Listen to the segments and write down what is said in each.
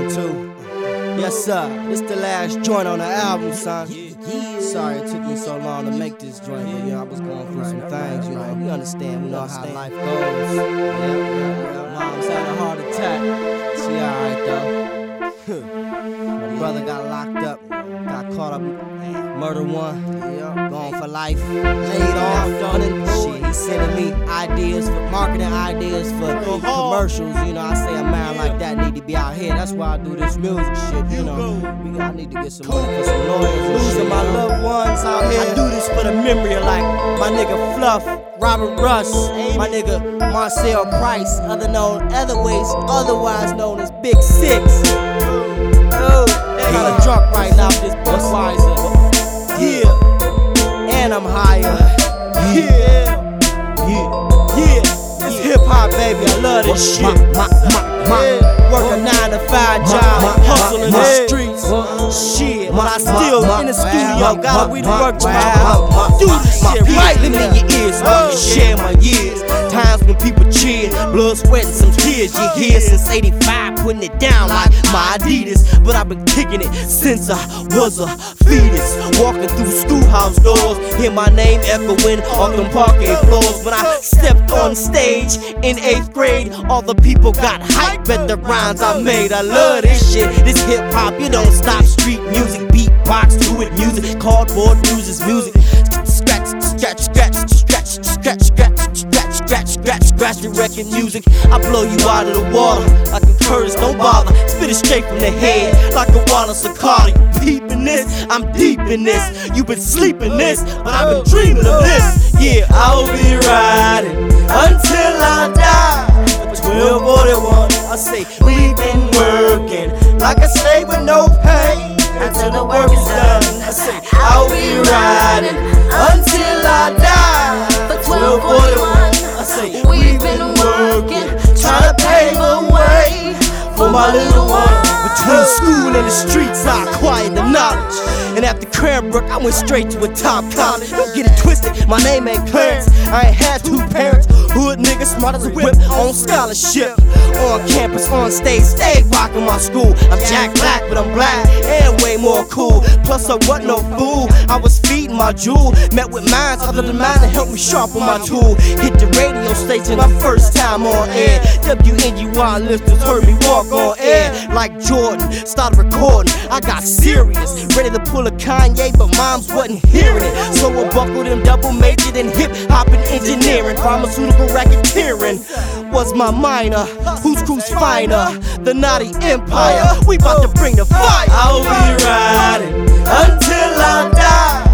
1, 2. Yes, sir. This the last joint on the album, son. Sorry it took me so long to make this joint, but I was going through some things, We understand, we know how life goes. Mom's had a heart attack. She alright though. My brother got locked up, got caught up, murder one, gone for life, laid off, done it. Shit, he's sending me ideas for marketing ideas for commercials. I say a man like that need to be out here. That's why I do this music shit. I need to get some money for some lawyers. Losing my loved ones out here. I do this for the memory of like my nigga Fluff, Robert Russ, my nigga Marcel Price, otherwise known as Big Six. Kinda drunk right now, this Budweiser. And I'm higher. This hip hop, baby, I love this shit. Work a 9-to-5 job, hustle in the streets. Shit, but I still in the studio, gotta read the work to do this shit right in your ears, so I can share my years. Times when people cheer, blood, sweat, and some tears. You hear since 85, putting it down like my Adidas. But I've been kicking it since I was a fetus. Walking through schoolhouse doors, hear my name echoing on them parquet floors. When I stepped on stage in 8th grade, all the people got hype at the rhymes I made. I love this shit, this hip hop, you don't stop. Street music, beatbox to it, music, cardboard uses music. Scratch the record music. I blow you out of the water like a Curtis, don't bother. Spit it straight from the head like a Wallace or Carter. You peeping this? I'm deep in this. You been sleeping this, but I've been dreaming of this. Yeah, I'll be riding until I die. 1241, I say we've been working like a slave with no pay until the work is done. I say I'll be riding until I die. For 1241, I say we've been working, trying to pave a way for my little one. Between school and the streets, I acquired the knowledge. And after Cranbrook, I went straight to a top college. Don't get it twisted, my name ain't Clarence. I ain't had 2 parents. Hood nigga, smart as a whip, on scholarship. On campus, on stage, stay rocking my school. I'm Jack Black, but I'm black and way more cool. Plus I wasn't no fool, I was feeding my jewel. Met with minds other than mine to help me sharpen my tool. Hit the radio station my first time on air. WNUY listeners heard me walk on air. Like Jordan, started recording, I got serious. Ready to pull a Kanye, but moms wasn't hearing it. So I buckled and double majored in hip-hop and engineering. Pharmaceutical racketeering was my minor. Whose crew's finer? The Naughty Empire. We bout to bring the fire. I'll be riding until I die.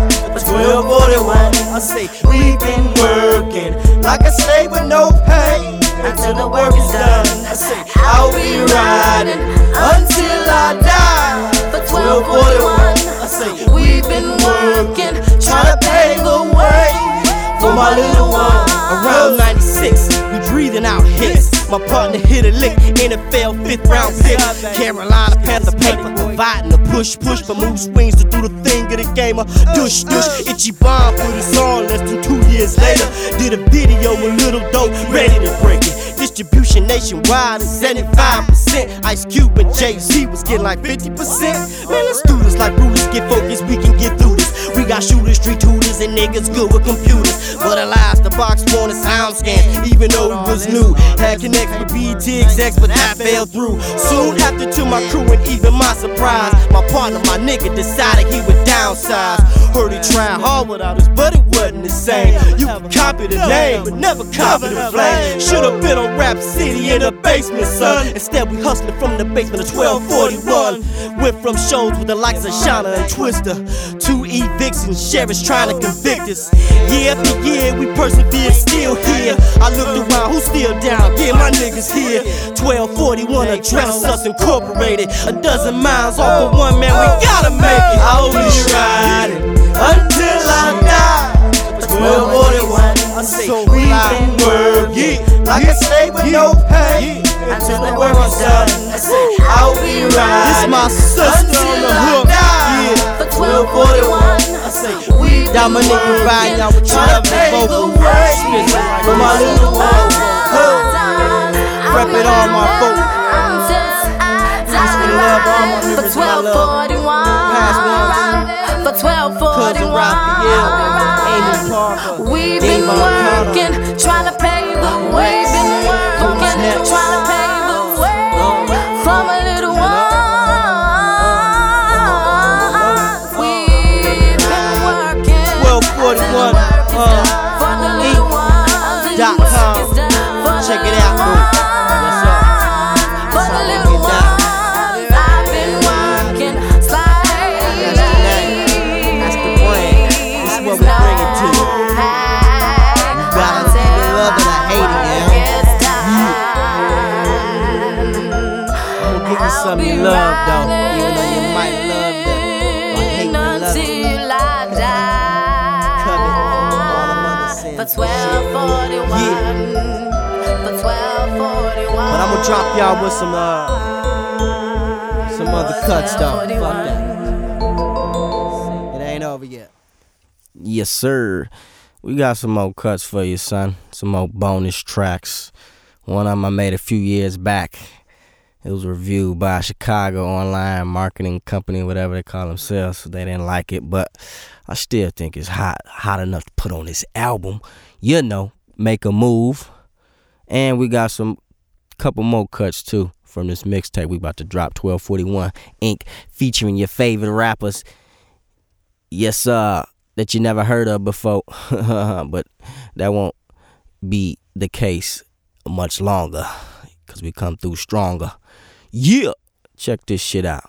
1241, I say we've been working like a slave with no pay until the work is done. I say I'll be riding until I die. For 1241, I say we've been working, trying to pave the way for my little one. Around 96, we breathing out hits. My partner hit a lick, NFL 5th round pick. Carolina Panther paper, providing a push for moose swings to do the thing of the game. Dush, Itchy Bomb put us on less than 2 years later. Did a video with Little Dope, ready to break it. Distribution nationwide is 75%. Ice Cube and Jay-Z was getting like 50%. Man, let's do this like Brutus, get focused, we can get through this. We got shooters, street tutors, and niggas good with computers. But alas, the box wanted sound scans, even though it was new. Had connects with BET execs, but that fell through. Soon after, to my crew and even my surprise, my partner, my nigga, decided he would downsize. Heard he tried hard without us, but it wasn't the same. You can copy the name, but never copy the flame. Should've been on Rap City in the basement, son. Instead, we hustling from the basement of 1241. Went from shows with the likes of Shauna and Twister to evictions, sheriffs trying to convict us. Year after year, we persevered, still here. I looked around, who's still down? Yeah, my niggas here. 1241 address us incorporated. A dozen miles off of one, man, we gotta make it. I'll be riding until I die. 1241, I say we've been working like a slave with no pay until the work is done. I say I'll be riding. This my sister on the hook. For 1241, I say we've been working, trying to pave the way for my little one. Rep it on my folks. 1241. Past ones. For 1241. Cousin Raphael, Amy Parker, We've been working, trying to pave the way. Been working, trying to pave the way from a little one. We've been working, 1241. for the little ones. .com. Check it out, boo. What's up? For the little ones, I've been working, sliding. That's the name. That's the brand. This is what we bring it to you. You gotta either love it or hate it, I'm gonna give you some of your love, though. Even though you might love them or hate the love. Covet all the mother sins. For 1241. Yeah. For 1241. But I'm gonna drop y'all with some other cuts, though. Fuck that. It ain't over yet. Yes, sir. We got some more cuts for you, son. Some more bonus tracks. One of them I made a few years back. It was reviewed by a Chicago online marketing company, whatever they call themselves. They didn't like it, but I still think it's hot enough to put on this album. You know, make a move. And we got some couple more cuts too from this mixtape we about to drop, 1241 Inc. featuring your favorite rappers. Yes, that you never heard of before, but that won't be the case much longer because we come through stronger. Yeah, check this shit out.